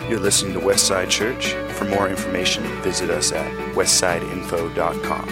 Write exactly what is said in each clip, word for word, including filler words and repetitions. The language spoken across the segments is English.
You're listening to Westside Church. For more information, visit us at westside info dot com.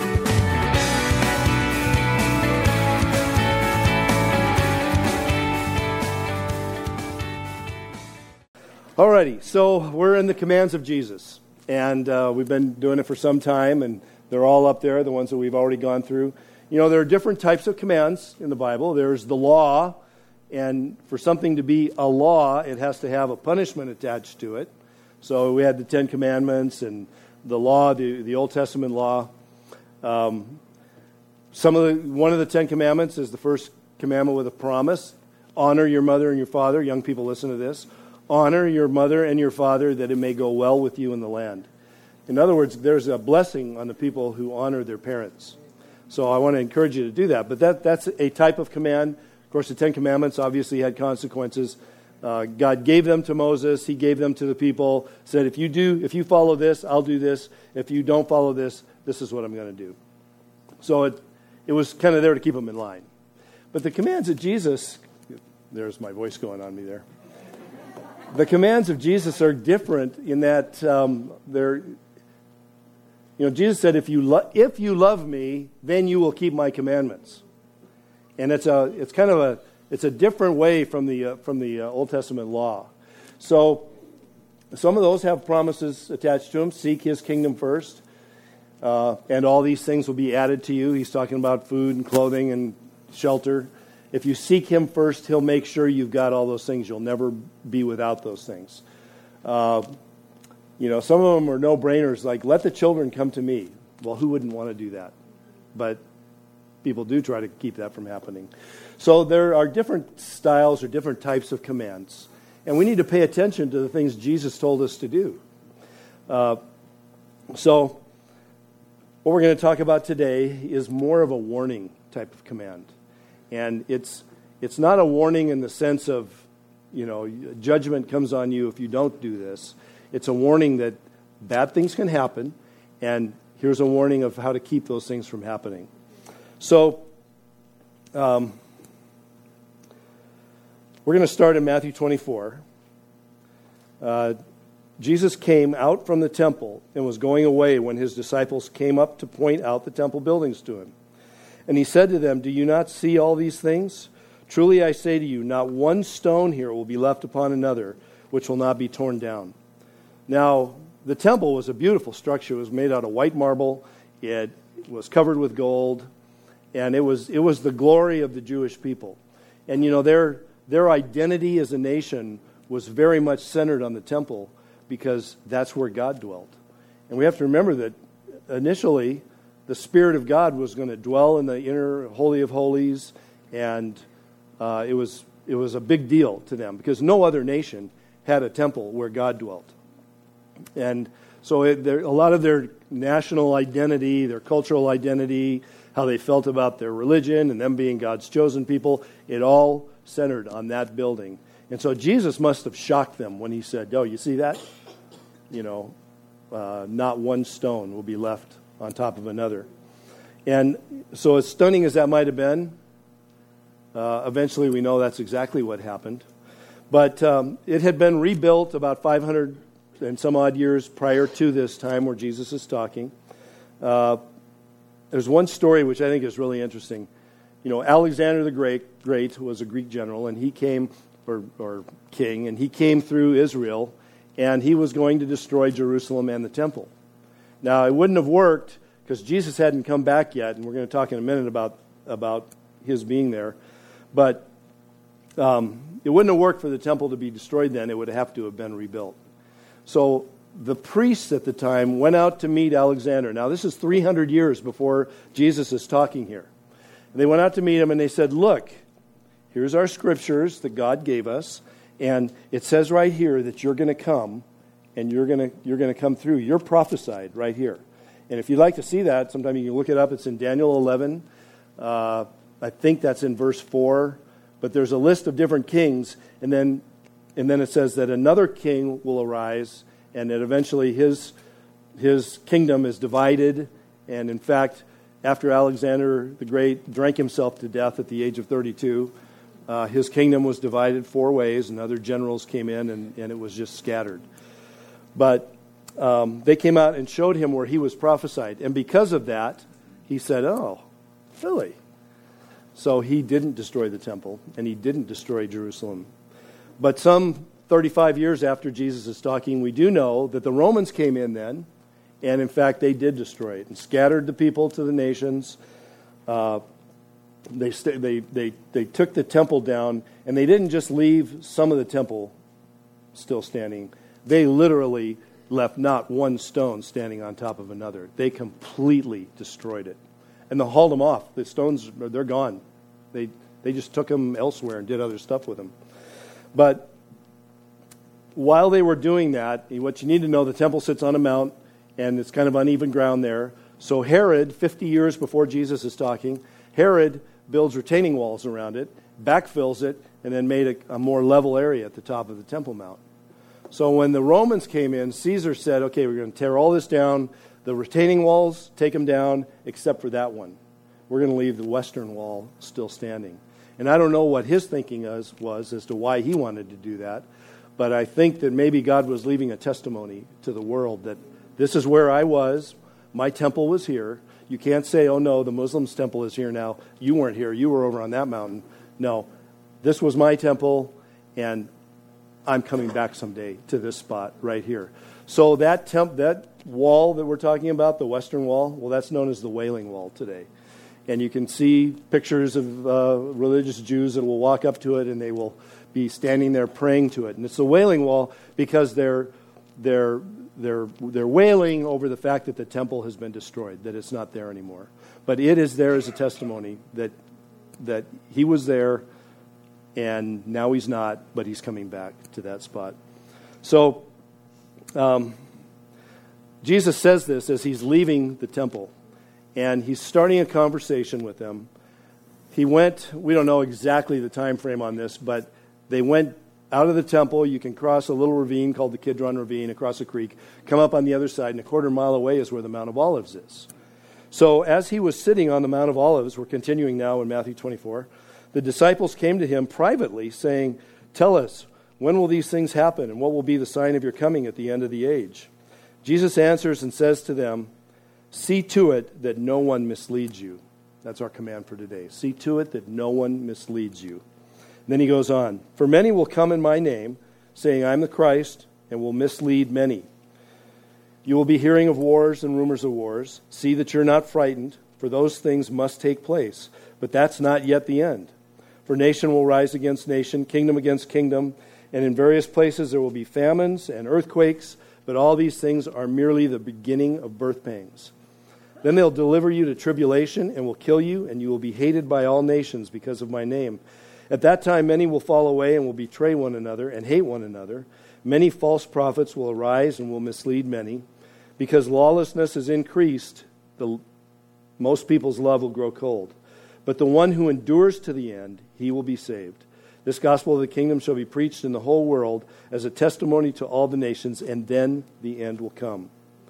Alrighty, so we're in the commands of Jesus, and uh, we've been doing it for some time, and they're all up there, the ones that we've already gone through. You know, there are different types of commands in the Bible. There's the law, and for something to be a law, it has to have a punishment attached to it. So we had the Ten Commandments and the law, the, the Old Testament law. Um, some of the one of the Ten Commandments is the first commandment with a promise: honor your mother and your father. Young people, listen to this: honor your mother and your father, that it may go well with you in the land. In other words, there's a blessing on the people who honor their parents. So I want to encourage you to do that. But that that's a type of command. Of course, the Ten Commandments obviously had consequences. Uh, God gave them to Moses. He gave them to the people. Said, if you do, if you follow this, I'll do this. If you don't follow this, this is what I'm going to do. So it it was kind of there to keep them in line. But the commands of Jesus, there's my voice going on me there. The commands of Jesus are different in that um, they're, you know, Jesus said, if you lo- if you love me, then you will keep my commandments. And it's a it's kind of a it's a different way from the uh, from the uh, Old Testament law. So some of those have promises attached to them. Seek His kingdom first, uh, and all these things will be added to you. He's talking about food and clothing and shelter. If you seek Him first, He'll make sure you've got all those things. You'll never be without those things. Uh, you know, some of them are no-brainers, like, let the children come to me. Well, who wouldn't want to do that? But people do try to keep that from happening. So there are different styles or different types of commands. And we need to pay attention to the things Jesus told us to do. Uh, so what we're going to talk about today is more of a warning type of command. And it's it's not a warning in the sense of, you know, judgment comes on you if you don't do this. It's a warning that bad things can happen, and here's a warning of how to keep those things from happening. So, um, we're going to start in Matthew twenty-four. Uh, Jesus came out from the temple and was going away when His disciples came up to point out the temple buildings to Him. And He said to them, do you not see all these things? Truly I say to you, not one stone here will be left upon another, which will not be torn down. Now, the temple was a beautiful structure. It was made out of white marble. It was covered with gold. And it was it was the glory of the Jewish people. And, you know, their their identity as a nation was very much centered on the temple because that's where God dwelt. And we have to remember that initially the Spirit of God was going to dwell in the inner Holy of Holies, and uh, it was it was a big deal to them because no other nation had a temple where God dwelt. And so it, there, a lot of their national identity, their cultural identity, how they felt about their religion and them being God's chosen people, it all centered on that building. And so Jesus must have shocked them when He said, oh, you see that? You know, uh, not one stone will be left on top of another. And so as stunning as that might have been, uh, eventually we know that's exactly what happened. But um, it had been rebuilt about five hundred and some odd years prior to this time where Jesus is talking. Uh, there's one story which I think is really interesting. You know, Alexander the Great, Great was a Greek general, and he came, or, or king, and he came through Israel, and he was going to destroy Jerusalem and the temple. Now, it wouldn't have worked because Jesus hadn't come back yet, and we're going to talk in a minute about, about His being there. But um, it wouldn't have worked for the temple to be destroyed then. It would have to have been rebuilt. So the priests at the time went out to meet Alexander. Now, this is three hundred years before Jesus is talking here. And they went out to meet him, and they said, look, here's our scriptures that God gave us, and it says right here that you're going to come, and you're going to you're going to come through. You're prophesied right here. And if you'd like to see that, sometime you can look it up. It's in Daniel eleven. Uh, I think that's in verse four. But there's a list of different kings, and then and then it says that another king will arise, and that eventually his his kingdom is divided. And in fact, after Alexander the Great drank himself to death at the age of thirty-two, uh, his kingdom was divided four ways, and other generals came in, and, and it was just scattered. But um, they came out and showed him where he was prophesied. And because of that, he said, oh, really? So he didn't destroy the temple, and he didn't destroy Jerusalem. But some thirty-five years after Jesus is talking, we do know that the Romans came in then, and in fact they did destroy it and scattered the people to the nations. Uh, they, st- they they they took the temple down, and they didn't just leave some of the temple still standing. They literally left not one stone standing on top of another. They completely destroyed it. And they hauled them off. The stones, they're gone. They they just took them elsewhere and did other stuff with them. But while they were doing that, what you need to know, the temple sits on a mount, and it's kind of uneven ground there. So Herod, fifty years before Jesus is talking, Herod builds retaining walls around it, backfills it, and then made a, a more level area at the top of the Temple Mount. So when the Romans came in, Caesar said, okay, we're going to tear all this down. The retaining walls, take them down, except for that one. We're going to leave the western wall still standing. And I don't know what his thinking was, was as to why he wanted to do that, but I think that maybe God was leaving a testimony to the world that this is where I was, my temple was here. You can't say, oh no, the Muslims' temple is here now. You weren't here, you were over on that mountain. No, this was my temple, and I'm coming back someday to this spot right here. So that temp, that wall that we're talking about, the western wall, well, that's known as the Wailing Wall today. And you can see pictures of uh, religious Jews that will walk up to it, and they will be standing there praying to it. And it's the Wailing Wall because they're they're they're they're wailing over the fact that the temple has been destroyed, that it's not there anymore. But it is there as a testimony that that he was there, and now he's not, but he's coming back to that spot. So um, Jesus says this as he's leaving the temple, and he's starting a conversation with them. He went, we don't know exactly the time frame on this, but they went out of the temple. You can cross a little ravine called the Kidron Ravine, across a creek, come up on the other side, and a quarter mile away is where the Mount of Olives is. So as he was sitting on the Mount of Olives, we're continuing now in Matthew twenty-four, the disciples came to him privately, saying, tell us, when will these things happen, and what will be the sign of your coming at the end of the age? Jesus answers and says to them, see to it that no one misleads you. That's our command for today. See to it that no one misleads you. And then he goes on, for many will come in my name, saying, I'm the Christ, and will mislead many. You will be hearing of wars and rumors of wars. See that you're not frightened, for those things must take place. But that's not yet the end. For nation will rise against nation, kingdom against kingdom, and in various places there will be famines and earthquakes, but all these things are merely the beginning of birth pangs. Then they'll deliver you to tribulation and will kill you, and you will be hated by all nations because of my name. At that time many will fall away and will betray one another and hate one another. Many false prophets will arise and will mislead many. Because lawlessness is increased, the, most people's love will grow cold. But the one who endures to the end, he will be saved. This gospel of the kingdom shall be preached in the whole world as a testimony to all the nations, and then the end will come.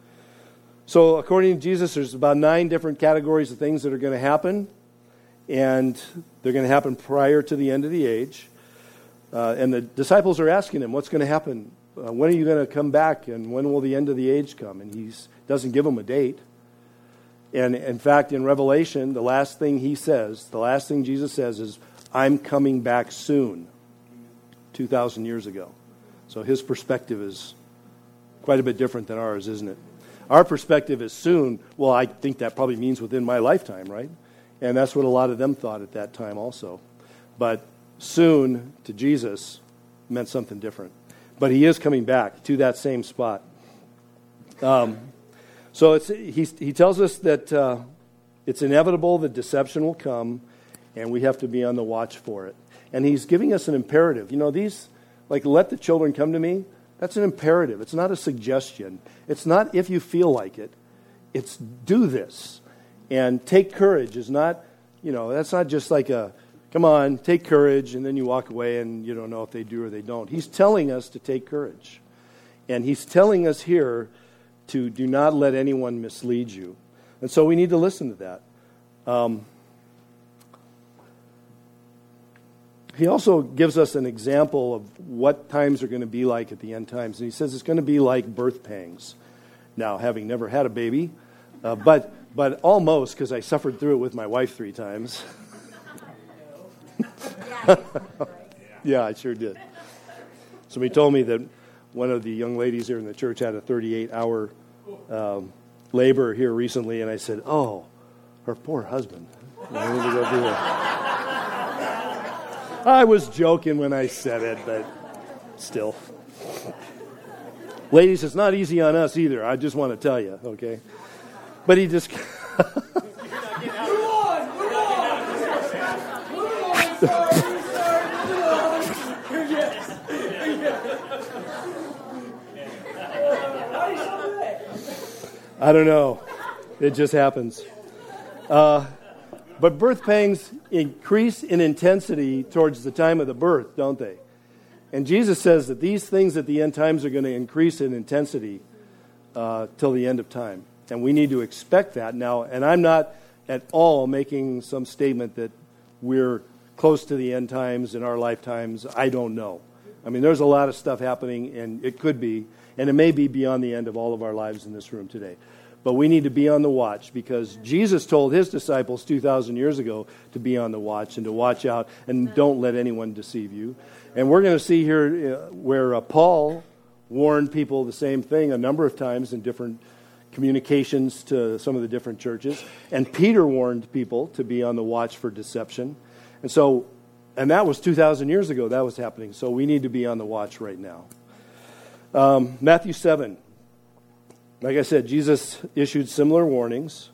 So according to Jesus, there's about nine different categories of things that are going to happen, and they're going to happen prior to the end of the age. Uh, and the disciples are asking him, what's going to happen? Uh, when are you going to come back, and when will the end of the age come? And he doesn't give them a date. And in fact, in Revelation, the last thing he says, the last thing Jesus says is, I'm coming back soon, two thousand years ago. So his perspective is quite a bit different than ours, isn't it? Our perspective is soon. Well, I think that probably means within my lifetime, right? And that's what a lot of them thought at that time also. But soon to Jesus meant something different. But he is coming back to that same spot. Um, so it's, he, he tells us that uh, it's inevitable that deception will come, and we have to be on the watch for it. And he's giving us an imperative. You know, these, like, let the children come to me, that's an imperative. It's not a suggestion. It's not if you feel like it. It's do this. And take courage is not, you know, that's not just like a, come on, take courage, and then you walk away and you don't know if they do or they don't. He's telling us to take courage. And he's telling us here to do not let anyone mislead you. And so we need to listen to that. Um, he also gives us an example of what times are going to be like at the end times. And he says it's going to be like birth pangs. Now, having never had a baby, uh, but but almost, because I suffered through it with my wife three times. Yeah, I sure did. Somebody told me that one of the young ladies here in the church had a thirty-eight hour um, labor here recently, and I said, oh, her poor husband. I need to go do it. I was joking when I said it, but still. Ladies, it's not easy on us either. I just want to tell you, okay? But he just... I don't know. It just happens. Uh, but birth pangs increase in intensity towards the time of the birth, don't they? And Jesus says that these things at the end times are going to increase in intensity uh, till the end of time. And we need to expect that now. And I'm not at all making some statement that we're close to the end times in our lifetimes. I don't know. I mean, there's a lot of stuff happening, and it could be, and it may be beyond the end of all of our lives in this room today. But we need to be on the watch, because Jesus told his disciples two thousand years ago to be on the watch and to watch out and don't let anyone deceive you. And we're going to see here uh, where uh, Paul warned people the same thing a number of times in different communications to some of the different churches. And Peter warned people to be on the watch for deception. And so, and that was two thousand years ago that was happening. So we need to be on the watch right now. Um, Matthew seven. Like I said, Jesus issued similar warnings.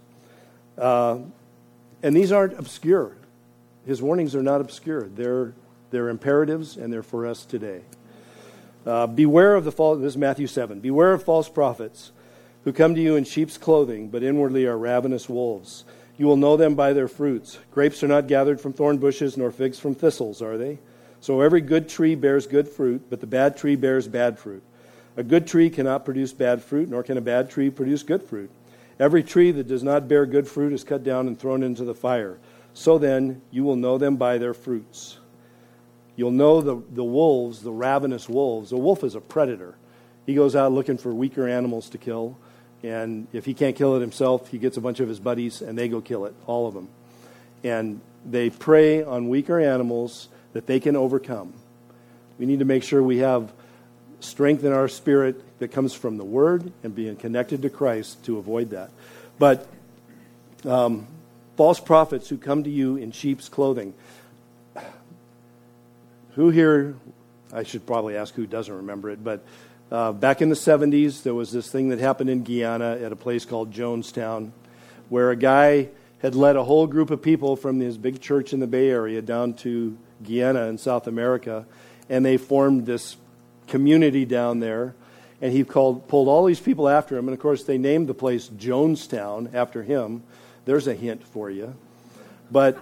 Uh, and these aren't obscure. His warnings are not obscure. They're, they're imperatives, and they're for us today. Uh, beware of the false, this is Matthew seven. Beware of false prophets who come to you in sheep's clothing, but inwardly are ravenous wolves. You will know them by their fruits. Grapes are not gathered from thorn bushes, nor figs from thistles, are they? So every good tree bears good fruit, but the bad tree bears bad fruit. A good tree cannot produce bad fruit, nor can a bad tree produce good fruit. Every tree that does not bear good fruit is cut down and thrown into the fire. So then, you will know them by their fruits. You'll know the, the wolves, the ravenous wolves. A wolf is a predator. He goes out looking for weaker animals to kill, and if he can't kill it himself, he gets a bunch of his buddies, and they go kill it, all of them. And they prey on weaker animals that they can overcome. We need to make sure we have strength in our spirit that comes from the Word and being connected to Christ to avoid that. But um, false prophets who come to you in sheep's clothing. Who here, I should probably ask who doesn't remember it, but uh, back in the seventies, there was this thing that happened in Guyana at a place called Jonestown, where a guy had led a whole group of people from his big church in the Bay Area down to Guyana in South America, and they formed this community down there, and he called pulled all these people after him, and of course they named the place Jonestown after him. There's a hint for you. But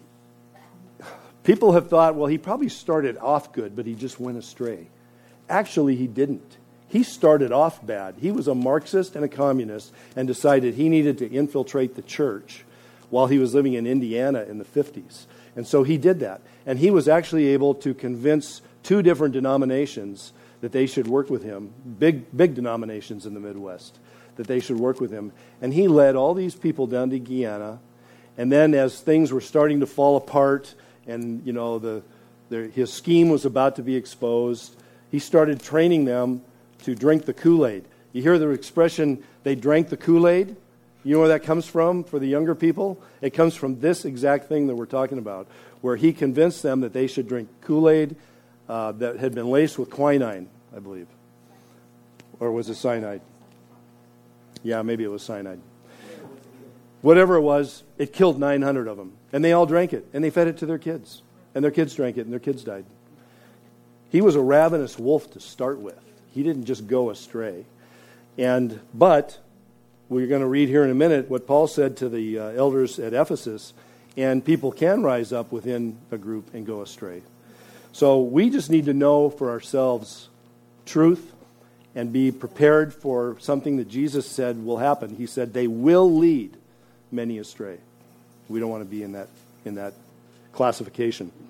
people have thought, well, he probably started off good, but he just went astray. Actually, he didn't. He started off bad. He was a Marxist and a communist and decided he needed to infiltrate the church while he was living in Indiana in the fifties. And so he did that. And he was actually able to convince two different denominations that they should work with him, big big denominations in the Midwest, that they should work with him. And he led all these people down to Guyana. And then as things were starting to fall apart and, you know, the, the his scheme was about to be exposed, he started training them to drink the Kool-Aid. You hear the expression, they drank the Kool-Aid? You know where that comes from for the younger people? It comes from this exact thing that we're talking about, where he convinced them that they should drink Kool-Aid uh, that had been laced with quinine, I believe. Or was it cyanide? Yeah, maybe it was cyanide. Whatever it was, it killed nine hundred of them. And they all drank it, and they fed it to their kids. And their kids drank it, and their kids died. He was a ravenous wolf to start with. He didn't just go astray. And but we're going to read here in a minute what Paul said to the uh, elders at Ephesus, and people can rise up within a group and go astray. So we just need to know for ourselves truth and be prepared for something that Jesus said will happen. He said they will lead many astray. We don't want to be in that in that classification.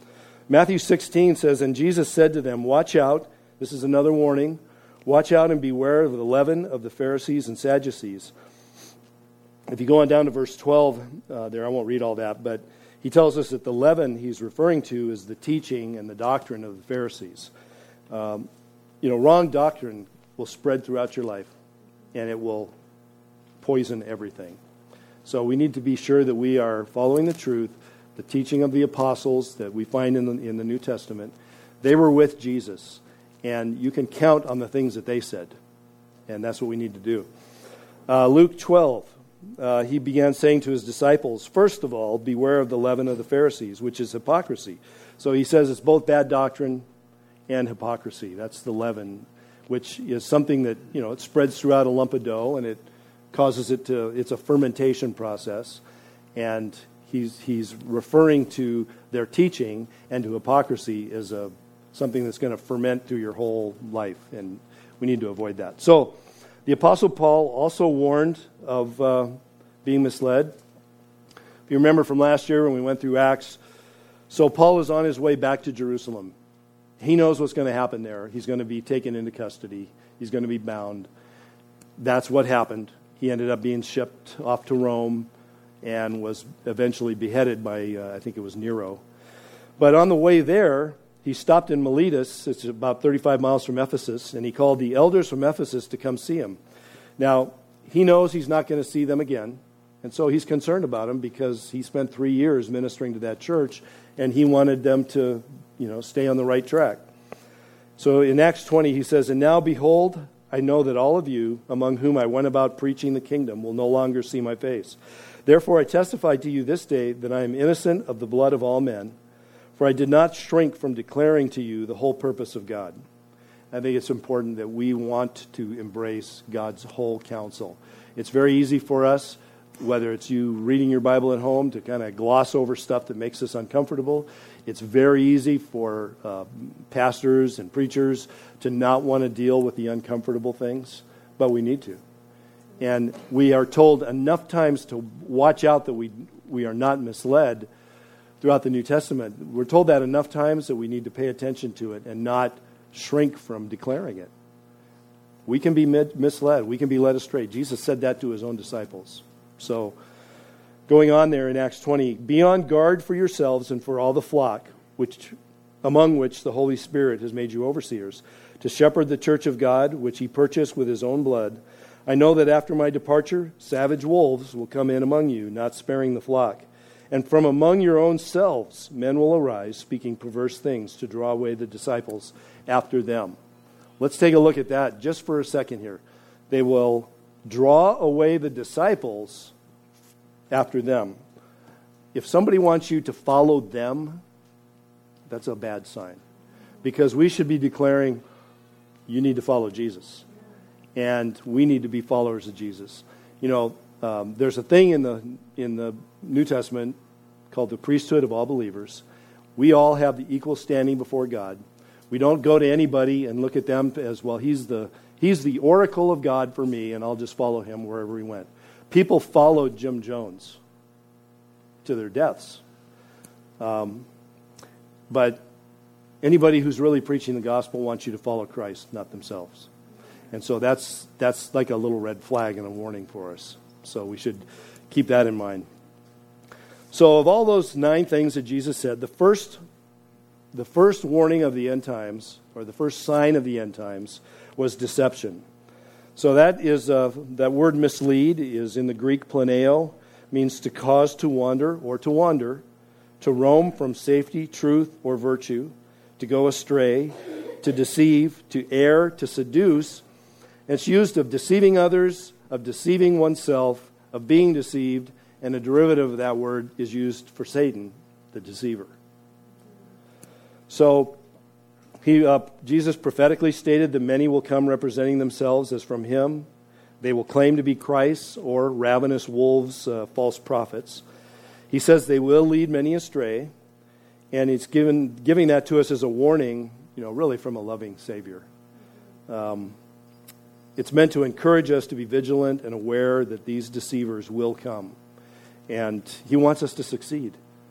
Matthew sixteen says, and Jesus said to them, watch out. This is another warning. Watch out and beware of the leaven of the Pharisees and Sadducees. If you go on down to verse twelve uh, there, I won't read all that, but he tells us that the leaven he's referring to is the teaching and the doctrine of the Pharisees. Um, you know, wrong doctrine will spread throughout your life, and it will poison everything. So we need to be sure that we are following the truth, the teaching of the apostles that we find in the, in the New Testament. They were with Jesus, and you can count on the things that they said, and that's what we need to do. Uh, Luke twelve. Uh, he began saying to his disciples, first of all, beware of the leaven of the Pharisees, which is hypocrisy. So he says it's both bad doctrine and hypocrisy. That's the leaven, which is something that, you know, it spreads throughout a lump of dough, and it causes it to, it's a fermentation process. And he's he's referring to their teaching and to hypocrisy as a something that's going to ferment through your whole life, and we need to avoid that. So the Apostle Paul also warned of uh, being misled. If you remember from last year when we went through Acts, so Paul is on his way back to Jerusalem. He knows what's going to happen there. He's going to be taken into custody. He's going to be bound. That's what happened. He ended up being shipped off to Rome and was eventually beheaded by, uh, I think it was Nero. But on the way there, he stopped in Miletus. It's about thirty-five miles from Ephesus, and he called the elders from Ephesus to come see him. Now, he knows he's not going to see them again, and so he's concerned about them because he spent three years ministering to that church, and he wanted them to, you know, stay on the right track. So in Acts twenty, he says, and now behold, I know that all of you, among whom I went about preaching the kingdom, will no longer see my face. Therefore I testify to you this day that I am innocent of the blood of all men, for I did not shrink from declaring to you the whole purpose of God. I think it's important that we want to embrace God's whole counsel. It's very easy for us, whether it's you reading your Bible at home, to kind of gloss over stuff that makes us uncomfortable. It's very easy for uh, pastors and preachers to not want to deal with the uncomfortable things, but we need to. And we are told enough times to watch out that we we are not misled throughout the New Testament. We're told that enough times that we need to pay attention to it and not shrink from declaring it. We can be misled. We can be led astray. Jesus said that to his own disciples. So, going on there in Acts twenty, be on guard for yourselves and for all the flock, which among which the Holy Spirit has made you overseers, to shepherd the church of God, which he purchased with his own blood. I know that after my departure, savage wolves will come in among you, not sparing the flock. And from among your own selves, men will arise, speaking perverse things to draw away the disciples after them. Let's take a look at that just for a second here. They will draw away the disciples after them. If somebody wants you to follow them, that's a bad sign. Because we should be declaring, you need to follow Jesus. And we need to be followers of Jesus. You know, um, there's a thing in the in the New Testament called the priesthood of all believers. We all have the equal standing before God. We don't go to anybody and look at them as, well, he's the he's the oracle of God for me, and I'll just follow him wherever he went. People followed Jim Jones to their deaths. Um, but anybody who's really preaching the gospel wants you to follow Christ, not themselves. And so that's that's like a little red flag and a warning for us. So we should keep that in mind. So of all those nine things that Jesus said, the first the first warning of the end times, or the first sign of the end times, was deception. So that is uh, that word mislead is in the Greek planeo, means to cause to wander or to wander, to roam from safety, truth, or virtue, to go astray, to deceive, to err, to seduce. It's used of deceiving others, of deceiving oneself, of being deceived, and a derivative of that word is used for Satan, the deceiver. So he, uh, Jesus prophetically stated that many will come representing themselves as from him. They will claim to be Christ or ravenous wolves, uh, false prophets. He says they will lead many astray, and he's given giving that to us as a warning, you know, really from a loving Savior. Um, it's meant to encourage us to be vigilant and aware that these deceivers will come. And he wants us to succeed.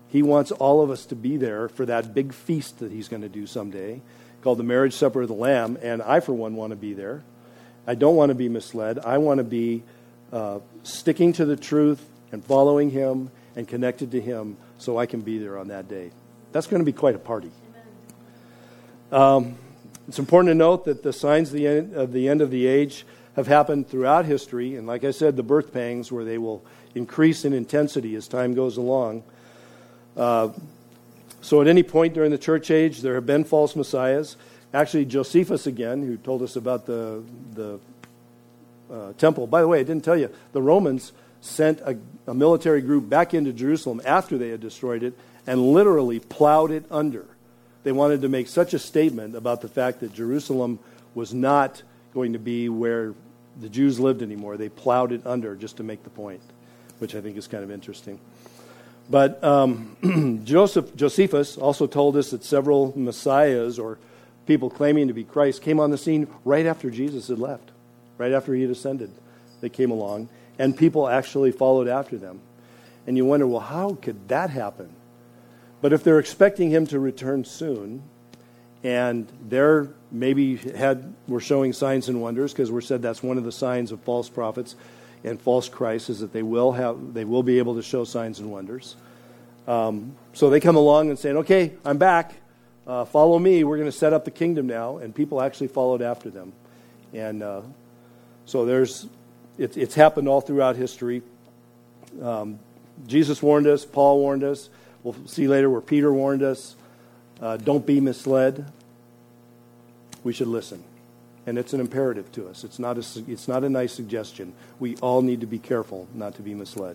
He wants all of us to be there for that big feast that he's going to do someday, called the marriage supper of the Lamb, and I, for one, want to be there. I don't want to be misled. I want to be uh, sticking to the truth and following him and connected to him so I can be there on that day. That's going to be quite a party. Um, it's important to note that the signs of the, end, of the end of the age have happened throughout history, and like I said, the birth pangs, where they will increase in intensity as time goes along. Uh, so at any point during the church age, there have been false messiahs. Actually, Josephus again, who told us about the the uh, temple. By the way, I didn't tell you, the Romans sent a, a military group back into Jerusalem after they had destroyed it and literally plowed it under. They wanted to make such a statement about the fact that Jerusalem was not going to be where the Jews lived anymore. They plowed it under just to make the point, which I think is kind of interesting. But um, Joseph, Josephus also told us that several messiahs or people claiming to be Christ came on the scene right after Jesus had left, right after he had ascended. They came along, and people actually followed after them. And you wonder, well, how could that happen? But if they're expecting him to return soon, and they're maybe had were showing signs and wonders, because we're said that's one of the signs of false prophets and false Christ, is that they will have they will be able to show signs and wonders. Um, so they come along and saying, "Okay, I'm back. Uh, follow me. We're going to set up the kingdom now." And people actually followed after them, and uh, so there's it, it's happened all throughout history. Um, Jesus warned us. Paul warned us. We'll see later where Peter warned us. Uh, don't be misled. We should listen. And it's an imperative to us. It's not a, it's not a nice suggestion. We all need to be careful not to be misled.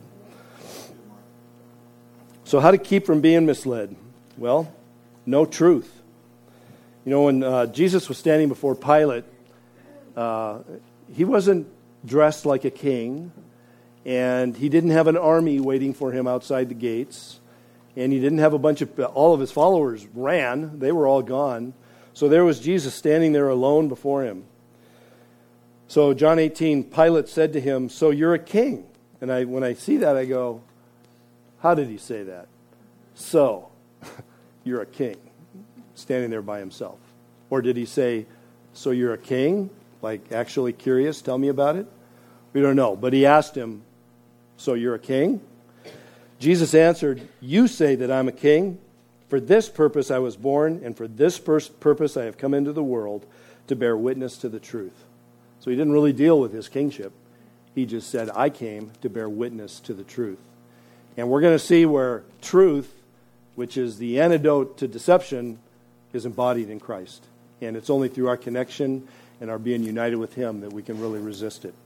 So how to keep from being misled? Well, know truth. You know, when uh, Jesus was standing before Pilate, uh, he wasn't dressed like a king, and he didn't have an army waiting for him outside the gates. And he didn't have a bunch of, all of his followers ran. They were all gone. So there was Jesus standing there alone before him. So John eighteen, Pilate said to him, "So you're a king." And I, when I see that, I go, how did he say that? So, you're a king, standing there by himself. Or did he say, so you're a king? Like, actually curious, tell me about it? We don't know. But he asked him, so you're a king? Jesus answered, "You say that I'm a king. For this purpose I was born, and for this purpose I have come into the world, to bear witness to the truth." So he didn't really deal with his kingship. He just said, I came to bear witness to the truth. And we're going to see where truth, which is the antidote to deception, is embodied in Christ. And it's only through our connection and our being united with him that we can really resist it.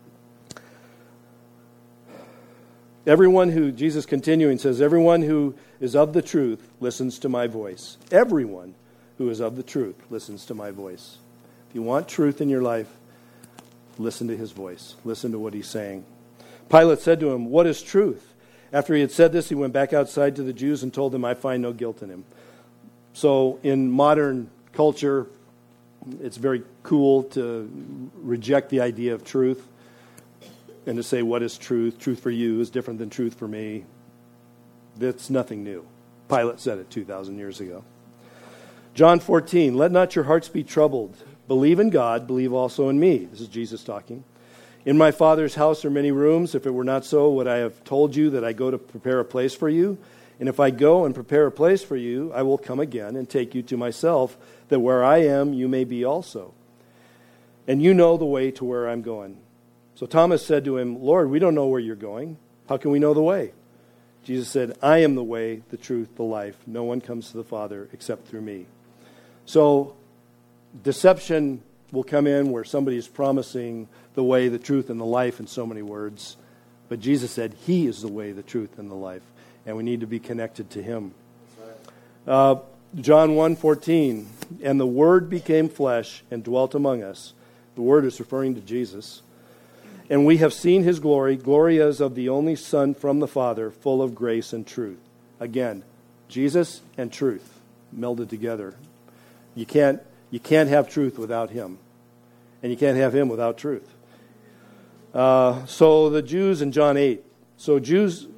Everyone who, Jesus continuing says, everyone who is of the truth listens to my voice. Everyone who is of the truth listens to my voice. If you want truth in your life, listen to his voice. Listen to what he's saying. Pilate said to him, "What is truth?" After he had said this, he went back outside to the Jews and told them, "I find no guilt in him." So in modern culture, it's very cool to reject the idea of truth. And to say, what is truth? Truth for you is different than truth for me. That's nothing new. Pilate said it two thousand years ago. John fourteen, "Let not your hearts be troubled. Believe in God, believe also in me." This is Jesus talking. "In my Father's house are many rooms. If it were not so, would I have told you that I go to prepare a place for you? And if I go and prepare a place for you, I will come again and take you to myself, that where I am, you may be also. And you know the way to where I'm going." So Thomas said to him, "Lord, we don't know where you're going. How can we know the way?" Jesus said, "I am the way, the truth, the life. No one comes to the Father except through me." So deception will come in where somebody is promising the way, the truth, and the life in so many words. But Jesus said he is the way, the truth, and the life. And we need to be connected to him. Uh, John one fourteen, "And the Word became flesh and dwelt among us." The Word is referring to Jesus. "And we have seen his glory, glory as of the only Son from the Father, full of grace and truth." Again, Jesus and truth melded together. You can't, you can't have truth without him. And you can't have him without truth. Uh, so the Jews in John eight. So Jews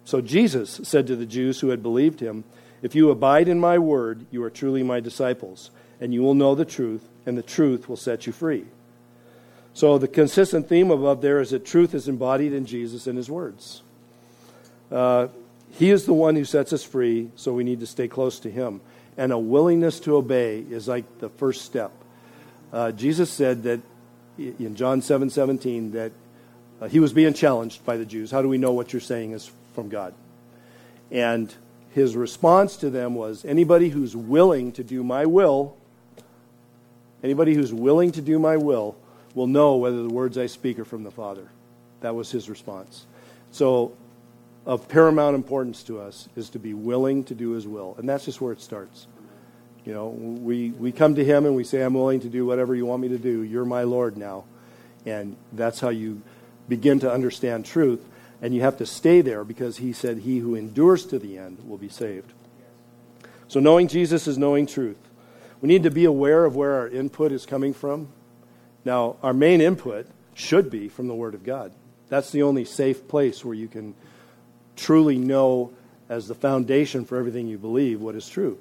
So Jesus said to the Jews who had believed him, "If you abide in my word, you are truly my disciples, and you will know the truth, and the truth will set you free." So the consistent theme above there is that truth is embodied in Jesus and his words. Uh, he is the one who sets us free, so we need to stay close to him. And a willingness to obey is like the first step. Uh, Jesus said that in John seven seventeen that uh, he was being challenged by the Jews. How do we know what you're saying is from God? And his response to them was, anybody who's willing to do my will, anybody who's willing to do my will, will know whether the words I speak are from the Father. That was his response. So, of paramount importance to us is to be willing to do his will. And that's just where it starts. You know, we, we come to him and we say, I'm willing to do whatever you want me to do. You're my Lord now. And that's how you begin to understand truth. And you have to stay there because he said, he who endures to the end will be saved. So knowing Jesus is knowing truth. We need to be aware of where our input is coming from. Now, our main input should be from the Word of God. That's the only safe place where you can truly know, as the foundation for everything you believe, what is true.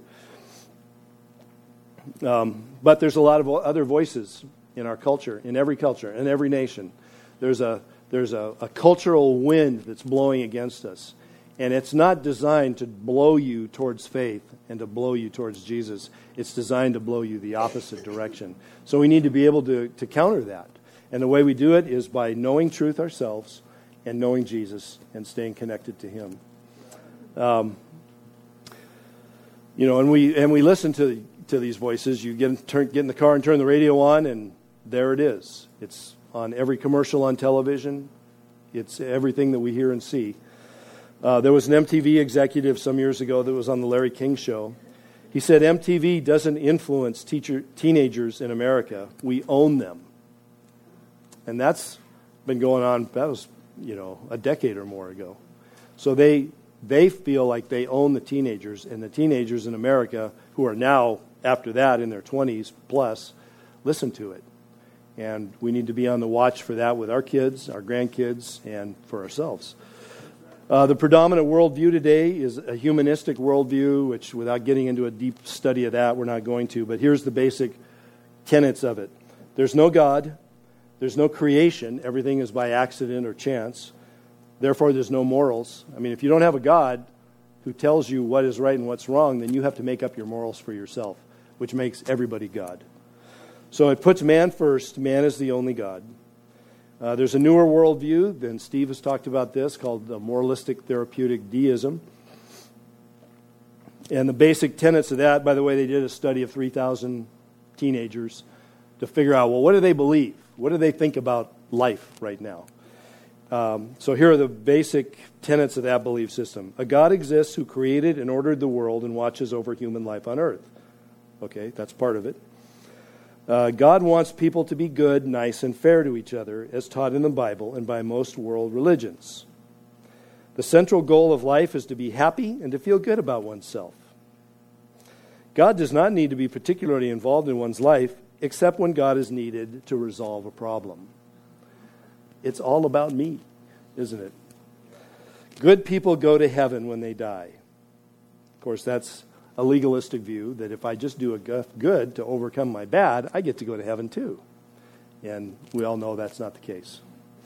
Um, but there's a lot of other voices in our culture, in every culture, in every nation. There's a there's a, a cultural wind that's blowing against us. And it's not designed to blow you towards faith and to blow you towards Jesus. It's designed to blow you the opposite direction. So we need to be able to, to counter that. And the way we do it is by knowing truth ourselves and knowing Jesus and staying connected to him. Um, you know, and we and we listen to to these voices. You get in, turn, get in the car and turn the radio on, and there it is. It's on every commercial on television. It's everything that we hear and see. Uh, there was an M T V executive some years ago that was on the Larry King Show. He said, M T V doesn't influence teacher, teenagers in America. We own them. And that's been going on, that was, you know, a decade or more ago. So they they feel like they own the teenagers, and the teenagers in America, who are now, after that, in their twenties plus, listen to it. And we need to be on the watch for that with our kids, our grandkids, and for ourselves. Uh, the predominant worldview today is a humanistic worldview, which, without getting into a deep study of that, we're not going to. But here's the basic tenets of it. There's no God. There's no creation. Everything is by accident or chance. Therefore, there's no morals. I mean, if you don't have a God who tells you what is right and what's wrong, then you have to make up your morals for yourself, which makes everybody God. So it puts man first. Man is the only God. Uh, there's a newer worldview, and Steve has talked about this, called the moralistic therapeutic deism. And the basic tenets of that, by the way, they did a study of three thousand teenagers to figure out, well, what do they believe? What do they think about life right now? Um, so here are the basic tenets of that belief system. A God exists who created and ordered the world and watches over human life on earth. Okay, that's part of it. Uh, God wants people to be good, nice, and fair to each other, as taught in the Bible and by most world religions. The central goal of life is to be happy and to feel good about oneself. God does not need to be particularly involved in one's life, except when God is needed to resolve a problem. It's all about me, isn't it? Good people go to heaven when they die. Of course, that's a legalistic view, that if I just do a good to overcome my bad, I get to go to heaven too. And we all know that's not the case.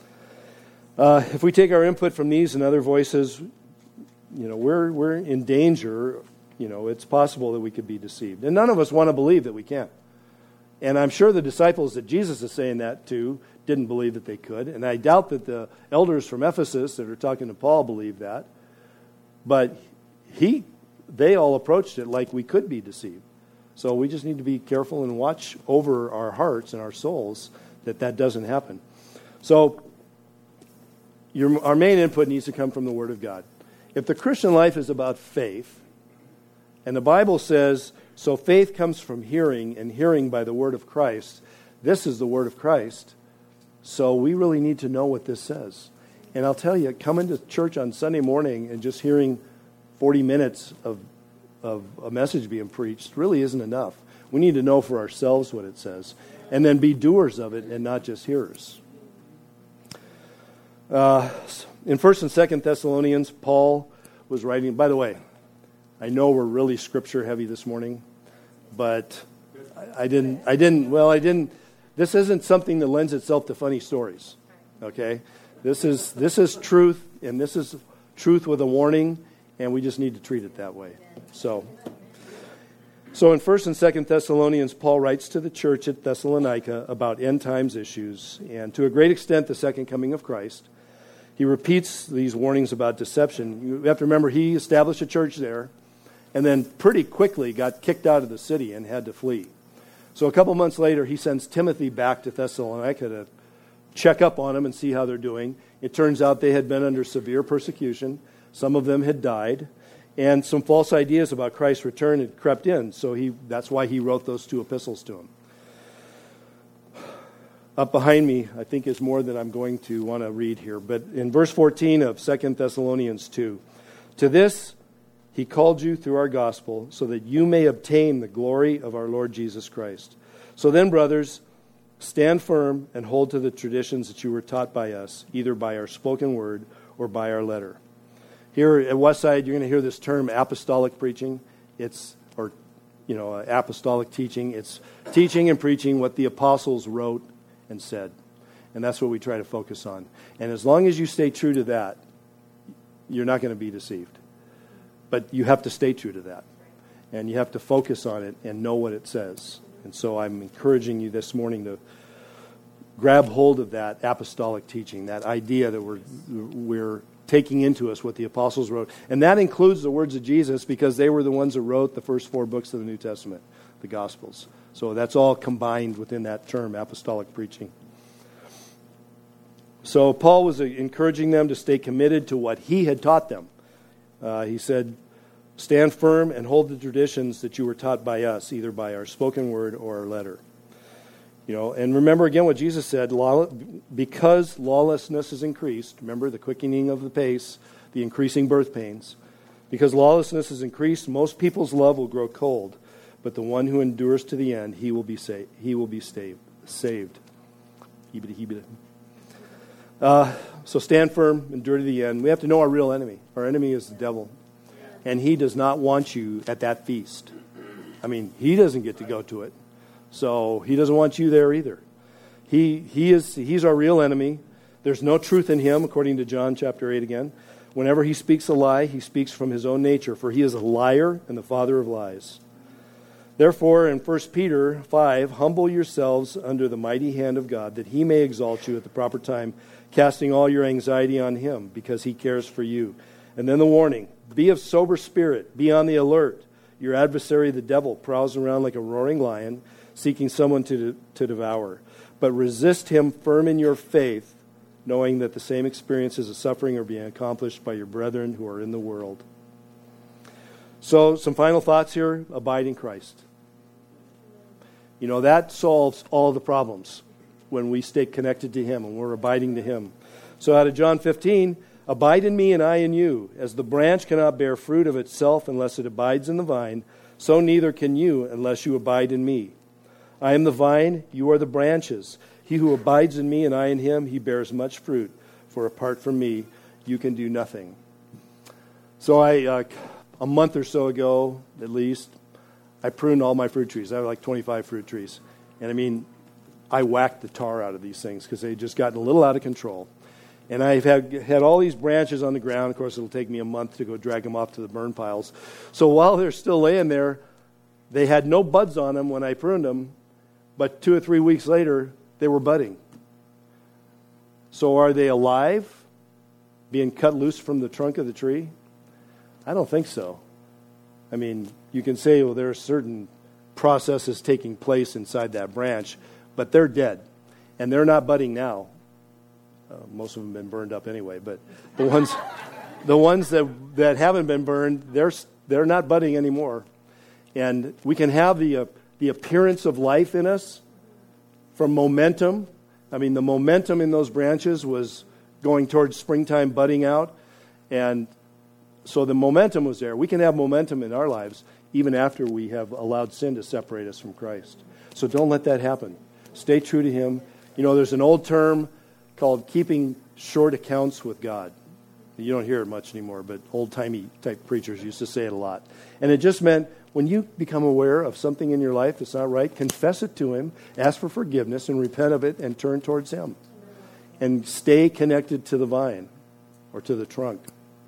Uh, if we take our input from these and other voices, you know, we're we're in danger. You know, it's possible that we could be deceived. And none of us want to believe that we can't. And I'm sure the disciples that Jesus is saying that to didn't believe that they could. And I doubt that the elders from Ephesus that are talking to Paul believe that. But he... they all approached it like we could be deceived. So we just need to be careful and watch over our hearts and our souls that that doesn't happen. So your, our main input needs to come from the Word of God. If the Christian life is about faith, and the Bible says, so faith comes from hearing, and hearing by the Word of Christ, this is the Word of Christ, so we really need to know what this says. And I'll tell you, coming to church on Sunday morning and just hearing forty minutes of of a message being preached really isn't enough. We need to know for ourselves what it says, and then be doers of it and not just hearers. Uh, in First and Second Thessalonians, Paul was writing. By the way, I know we're really scripture heavy this morning, but I, I didn't. I didn't. Well, I didn't. This isn't something that lends itself to funny stories. Okay, this is this is truth, and this is truth with a warning, and we just need to treat it that way. So. So in First and Second Thessalonians, Paul writes to the church at Thessalonica about end times issues, and to a great extent, the second coming of Christ. He repeats these warnings about deception. You have to remember, he established a church there, and then pretty quickly got kicked out of the city and had to flee. So a couple months later, he sends Timothy back to Thessalonica to check up on them and see how they're doing. It turns out they had been under severe persecution. Some of them had died. And some false ideas about Christ's return had crept in, so he that's why he wrote those two epistles to him. Up behind me, I think, is more than I'm going to want to read here. But in verse fourteen of Second Thessalonians two, to this he called you through our gospel, so that you may obtain the glory of our Lord Jesus Christ. So then, brothers, stand firm and hold to the traditions that you were taught by us, either by our spoken word or by our letter. Here at Westside, you're going to hear this term apostolic preaching. It's, or, you know, apostolic teaching. It's teaching and preaching what the apostles wrote and said. And that's what we try to focus on. And as long as you stay true to that, you're not going to be deceived. But you have to stay true to that. And you have to focus on it and know what it says. And so I'm encouraging you this morning to grab hold of that apostolic teaching, that idea that we're we're taking into us what the apostles wrote. And that includes the words of Jesus, because they were the ones that wrote the first four books of the New Testament, the Gospels. So that's all combined within that term, apostolic preaching. So Paul was encouraging them to stay committed to what he had taught them. Uh, he said, stand firm and hold the traditions that you were taught by us, either by our spoken word or our letter. You know, and remember again what Jesus said, law, because lawlessness has increased, remember the quickening of the pace, the increasing birth pains, because lawlessness has increased, most people's love will grow cold, but the one who endures to the end, he will be saved. He will be saved. saved. Uh, so stand firm, endure to the end. We have to know our real enemy. Our enemy is the devil, and he does not want you at that feast. I mean, he doesn't get to go to it. So he doesn't want you there either. He he is he's our real enemy. There's no truth in him, according to John chapter eight again. Whenever he speaks a lie, he speaks from his own nature, for he is a liar and the father of lies. Therefore, in First Peter five, humble yourselves under the mighty hand of God, that he may exalt you at the proper time, casting all your anxiety on him, because he cares for you. And then the warning, be of sober spirit, be on the alert. Your adversary, the devil, prowls around like a roaring lion, seeking someone to, to devour. But resist him firm in your faith, knowing that the same experiences of suffering are being accomplished by your brethren who are in the world. So, some final thoughts here. Abide in Christ. You know, that solves all the problems when we stay connected to him and we're abiding to him. So out of John fifteen, abide in me and I in you. As the branch cannot bear fruit of itself unless it abides in the vine, so neither can you unless you abide in me. I am the vine, you are the branches. He who abides in me and I in him, he bears much fruit. For apart from me, you can do nothing. So I, uh, a month or so ago, at least, I pruned all my fruit trees. I have like twenty-five fruit trees. And I mean, I whacked the tar out of these things because they just gotten a little out of control. And I've had, had all these branches on the ground. Of course, it'll take me a month to go drag them off to the burn piles. So while they're still laying there, they had no buds on them when I pruned them. But two or three weeks later, they were budding. So are they alive, being cut loose from the trunk of the tree? I don't think so. I mean, you can say, well, there are certain processes taking place inside that branch, but they're dead. And they're not budding now. Uh, most of them have been burned up anyway. But the ones the ones that, that haven't been burned, they're, they're not budding anymore. And we can have the... Uh, the appearance of life in us from momentum. I mean, the momentum in those branches was going towards springtime budding out. And so the momentum was there. We can have momentum in our lives even after we have allowed sin to separate us from Christ. So don't let that happen. Stay true to him. You know, there's an old term called keeping short accounts with God. You don't hear it much anymore, but old-timey type preachers used to say it a lot. And it just meant when you become aware of something in your life that's not right, confess it to him, ask for forgiveness, and repent of it, and turn towards him. And stay connected to the vine or to the trunk.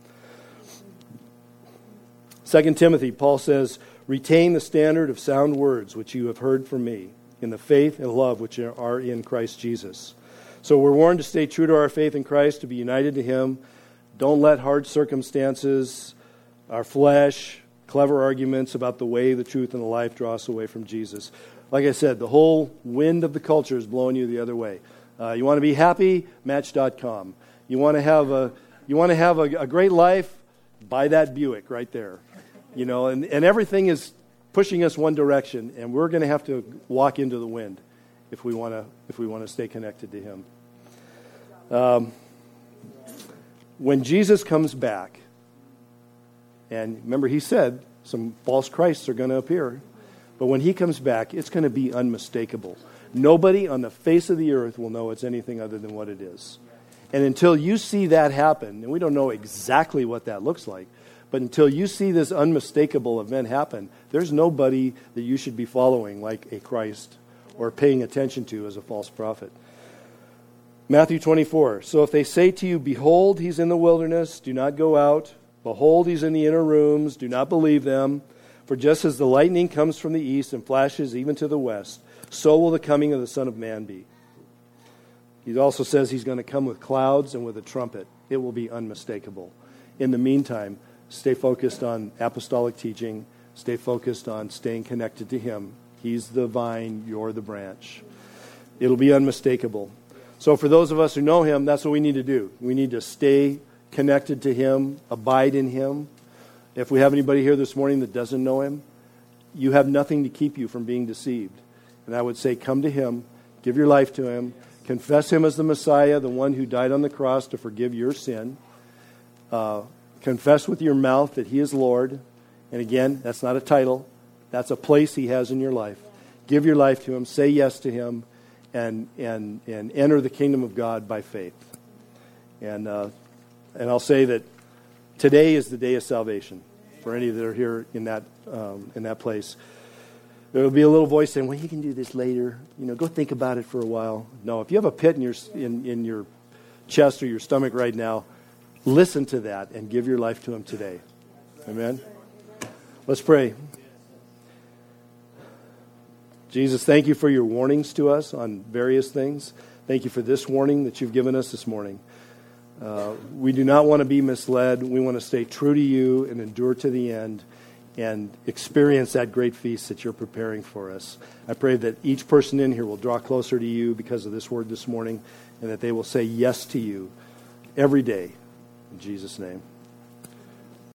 Second Timothy, Paul says, retain the standard of sound words which you have heard from me, in the faith and love which are in Christ Jesus. So we're warned to stay true to our faith in Christ, to be united to him. Don't let hard circumstances, our flesh, clever arguments about the way, the truth, and the life draw us away from Jesus. Like I said, the whole wind of the culture is blowing you the other way. Uh, you want to be happy? Match dot com. You want to have a you want to have a, a great life? Buy that Buick right there. You know, and, and everything is pushing us one direction, and we're going to have to walk into the wind if we want to if we want to stay connected to him. Um, when Jesus comes back, and remember he said some false Christs are going to appear, but when he comes back, it's going to be unmistakable. Nobody on the face of the earth will know it's anything other than what it is. And until you see that happen, and we don't know exactly what that looks like, but until you see this unmistakable event happen, there's nobody that you should be following like a Christ or paying attention to as a false prophet. Matthew twenty-four, so if they say to you, behold, he's in the wilderness, do not go out. Behold, he's in the inner rooms, do not believe them. For just as the lightning comes from the east and flashes even to the west, so will the coming of the Son of Man be. He also says he's going to come with clouds and with a trumpet. It will be unmistakable. In the meantime, stay focused on apostolic teaching. Stay focused on staying connected to him. He's the vine, you're the branch. It'll be unmistakable. So for those of us who know him, that's what we need to do. We need to stay connected to him, abide in him. If we have anybody here this morning that doesn't know him, you have nothing to keep you from being deceived. And I would say, come to him, give your life to him, confess him as the Messiah, the one who died on the cross to forgive your sin. Uh, confess with your mouth that he is Lord. And again, that's not a title. That's a place he has in your life. Give your life to him, say yes to him, and and and enter the kingdom of God by faith. And uh, and I'll say that today is the day of salvation for any that are here in that um, in that place. There will be a little voice saying, well, you can do this later. You know, go think about it for a while. No, if you have a pit in your in, in your chest or your stomach right now, listen to that and give your life to him today. Amen? Let's pray. Jesus, thank you for your warnings to us on various things. Thank you for this warning that you've given us this morning. Uh, we do not want to be misled. We want to stay true to you and endure to the end and experience that great feast that you're preparing for us. I pray that each person in here will draw closer to you because of this word this morning, and that they will say yes to you every day. In Jesus' name.